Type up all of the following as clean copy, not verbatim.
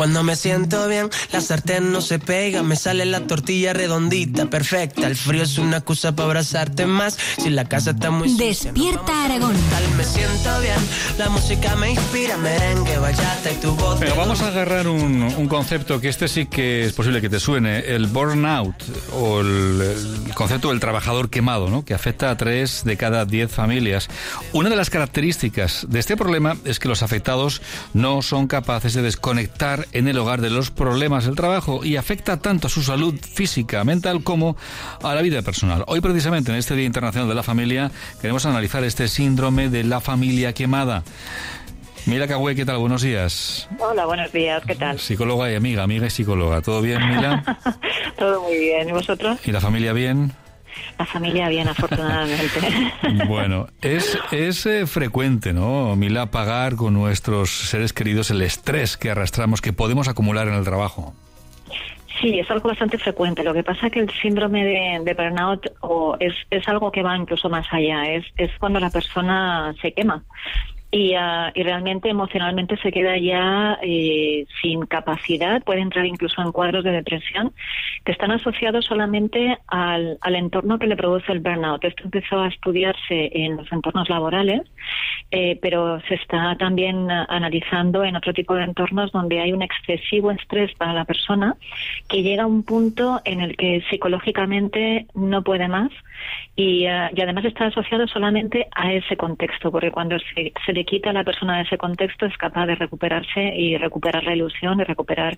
Cuando me siento bien, la sartén no se pega, me sale la tortilla redondita, perfecta. El frío es una excusa para abrazarte más. Si la casa está muy sucia, Despierta Aragón. Me siento bien, la música me inspira, merengue, bachata y tu voz. Pero vamos a agarrar un concepto que sí que es posible que te suene, el burnout, o el concepto del trabajador quemado, ¿no? Que afecta a 3 de cada 10 familias. Una de las características de este problema es que los afectados no son capaces de desconectar en el hogar de los problemas del trabajo, y afecta tanto a su salud física, mental, como a la vida personal. Hoy, precisamente, en este Día Internacional de la Familia, queremos analizar este síndrome de la familia quemada. Mila Cagüe, ¿qué tal? Buenos días. Hola, buenos días, ¿qué tal? Psicóloga y amiga y psicóloga. ¿Todo bien, Mila? Todo muy bien, ¿y vosotros? ¿Y la familia bien? La familia bien, afortunadamente. Bueno, es frecuente, ¿no, Mila, pagar con nuestros seres queridos el estrés que arrastramos, que podemos acumular en el trabajo? Sí, es algo bastante frecuente. Lo que pasa es que el síndrome de burnout es algo que va incluso más allá. Es cuando la persona se quema. Y realmente emocionalmente se queda ya sin capacidad, puede entrar incluso en cuadros de depresión que están asociados solamente al entorno que le produce el burnout. Esto empezó a estudiarse en los entornos laborales, pero se está también analizando en otro tipo de entornos donde hay un excesivo estrés para la persona que llega a un punto en el que psicológicamente no puede más y además está asociado solamente a ese contexto, porque cuando se le quita a la persona de ese contexto es capaz de recuperarse y recuperar la ilusión y recuperar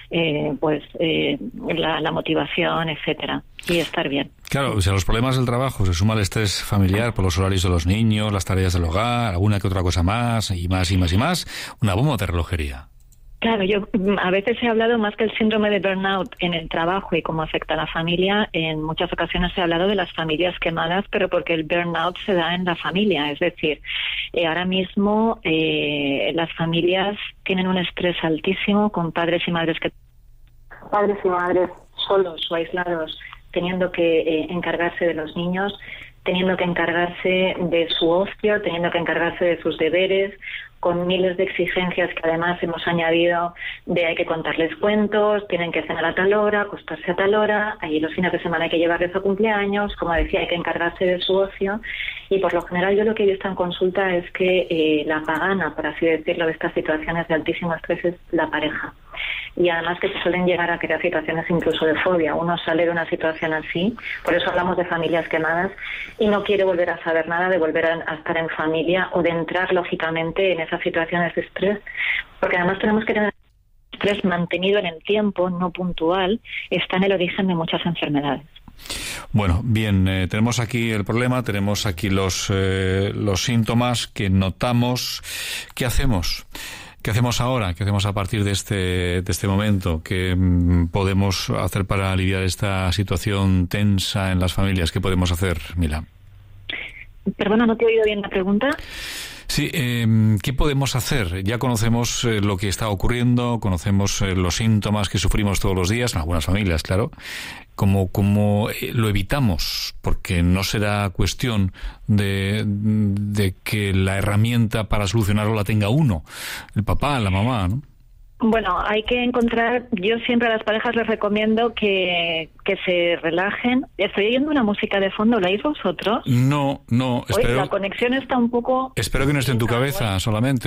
la motivación, etcétera, y estar bien. Claro, si a los problemas del trabajo se suma el estrés familiar por los horarios de los niños, las tareas del hogar, alguna que otra cosa más, y más y más y más, una bomba de relojería. Claro, yo a veces he hablado más que el síndrome de burnout en el trabajo y cómo afecta a la familia. En muchas ocasiones he hablado de las familias quemadas, pero porque el burnout se da en la familia. Es decir, ahora mismo las familias tienen un estrés altísimo con padres y madres solos o aislados, teniendo que encargarse de los niños, teniendo que encargarse de su ocio, teniendo que encargarse de sus deberes, con miles de exigencias que además hemos añadido de hay que contarles cuentos, tienen que cenar a tal hora, acostarse a tal hora, allí los fines de semana hay que llevarles a cumpleaños, como decía, hay que encargarse de su ocio, y por lo general yo lo que he visto en consulta es que la pagana, por así decirlo, de estas situaciones de altísimo estrés es la pareja. Y además que se suelen llegar a crear situaciones incluso de fobia. Uno sale de una situación así, por eso hablamos de familias quemadas, y no quiere volver a saber nada de volver a estar en familia o de entrar lógicamente en esas situaciones de estrés, porque además tenemos que tener estrés mantenido en el tiempo, no puntual, está en el origen de muchas enfermedades. Bueno, bien, tenemos aquí el problema, tenemos aquí los síntomas que notamos. ¿Qué hacemos? ¿Qué hacemos ahora? ¿Qué hacemos a partir de este momento? ¿Qué podemos hacer para aliviar esta situación tensa en las familias? ¿Qué podemos hacer, Mila? Perdona, no te he oído bien la pregunta. Sí, ¿qué podemos hacer? Ya conocemos lo que está ocurriendo, conocemos los síntomas que sufrimos todos los días, en algunas familias, claro. ¿Cómo lo evitamos? Porque no será cuestión de que la herramienta para solucionarlo la tenga uno, el papá, la mamá, ¿no? Bueno, hay que encontrar, yo siempre a las parejas les recomiendo que se relajen. Estoy oyendo una música de fondo, ¿la oís vosotros? No, espero... Oye, la conexión está un poco... Espero que no esté en tu cabeza solamente.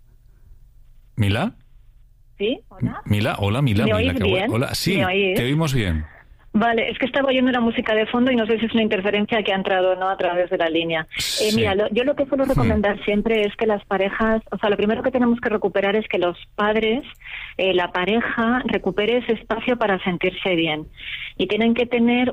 ¿Mila? ¿Sí? ¿Hola? Mila, hola, Mila. ¿Me oís bien? Hola, sí, ¿Me oís? te oímos bien. Vale, es que estaba oyendo una música de fondo y no sé si es una interferencia que ha entrado o no a través de la línea. Sí. Mira, yo lo que suelo recomendar siempre es que las parejas, o sea, lo primero que tenemos que recuperar es que los padres, la pareja, recupere ese espacio para sentirse bien. Y tienen que tener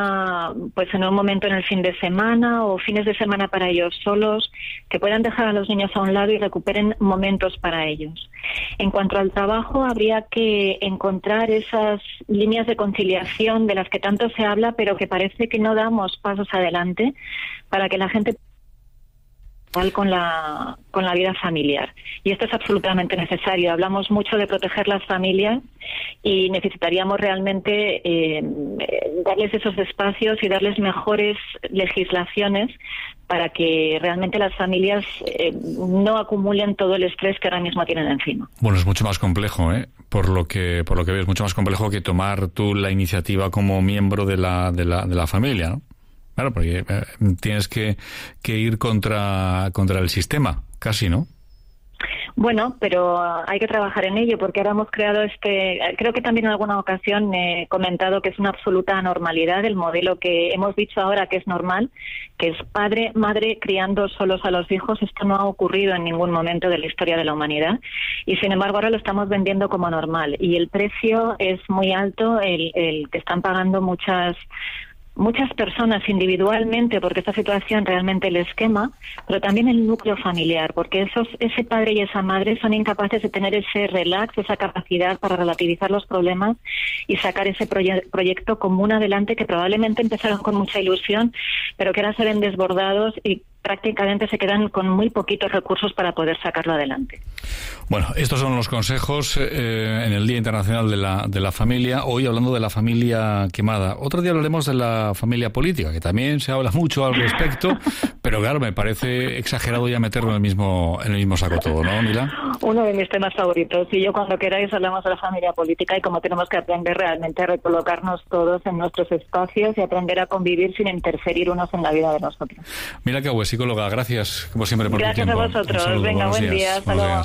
en un momento en el fin de semana o fines de semana para ellos solos, que puedan dejar a los niños a un lado y recuperen momentos para ellos. En cuanto al trabajo, habría que encontrar esas líneas de conciliación de las que tanto se habla, pero que parece que no damos pasos adelante para que la gente con la vida familiar. Y esto es absolutamente necesario. Hablamos mucho de proteger las familias y necesitaríamos realmente darles esos espacios y darles mejores legislaciones para que realmente las familias no acumulen todo el estrés que ahora mismo tienen encima. Bueno, es mucho más complejo, por lo que veo es mucho más complejo que tomar tú la iniciativa como miembro de la familia, ¿no? Claro, porque tienes que ir contra el sistema, casi, ¿no? Bueno, pero hay que trabajar en ello, porque ahora hemos creado creo que también en alguna ocasión he comentado que es una absoluta anormalidad el modelo que hemos dicho ahora que es normal, que es padre, madre criando solos a los hijos. Esto no ha ocurrido en ningún momento de la historia de la humanidad y sin embargo ahora lo estamos vendiendo como normal y el precio es muy alto, el que están pagando muchas personas individualmente, porque esta situación realmente les quema, pero también el núcleo familiar, porque ese padre y esa madre son incapaces de tener ese relax, esa capacidad para relativizar los problemas y sacar ese proyecto común adelante que probablemente empezaron con mucha ilusión, pero que ahora se ven desbordados y prácticamente se quedan con muy poquitos recursos para poder sacarlo adelante. Bueno, estos son los consejos en el Día Internacional de la Familia. Hoy hablando de la familia quemada. Otro día hablaremos de la familia política, que también se habla mucho al respecto, pero claro, me parece exagerado ya meterlo en el mismo saco todo, ¿no, Mila? Uno de mis temas favoritos. Y yo cuando queráis hablamos de la familia política y cómo tenemos que aprender realmente a recolocarnos todos en nuestros espacios y aprender a convivir sin interferir unos en la vida de nosotros. Mila Caué, psicóloga, gracias como siempre por tu tiempo. Gracias a vosotros. Venga, buen día. Hasta luego.